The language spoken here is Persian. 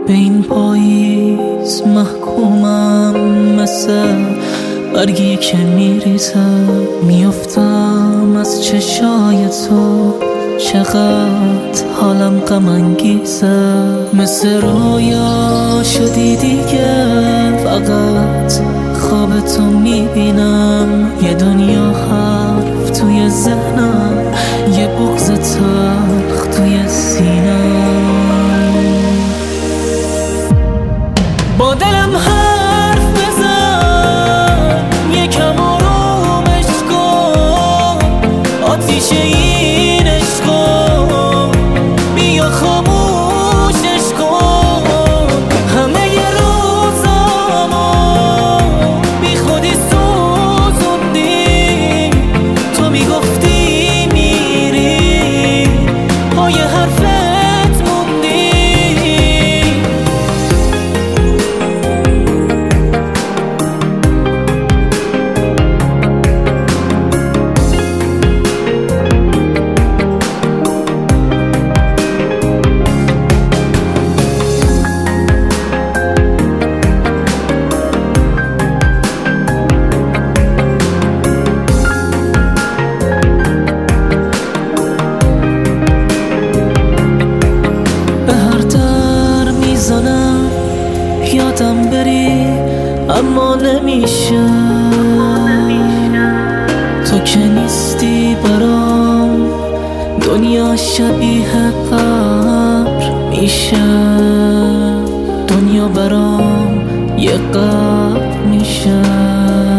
به این پاییز محکومم، مثل برگی که میریزم، میافتم از چشای تو. چقدر حالم غم انگیزه، مثل رویا شدی دیگه. فقط خواب تو میبینم، یه دنیا حرف توی ذهنم، یه بغض تلخ توی سینم. با دلم حرف بزن، یکم آرومش کن. آتیش این عشقو بیا خاموشش کن. همه ی روزامو بی خودی سوزوندی. تو میگفتی میری، پای حرفت موندی. یادم بری اما نمیشه، تو که نیستی برام. دنیا شبیه قبر میشه، دنیا برام یه قبر میشه.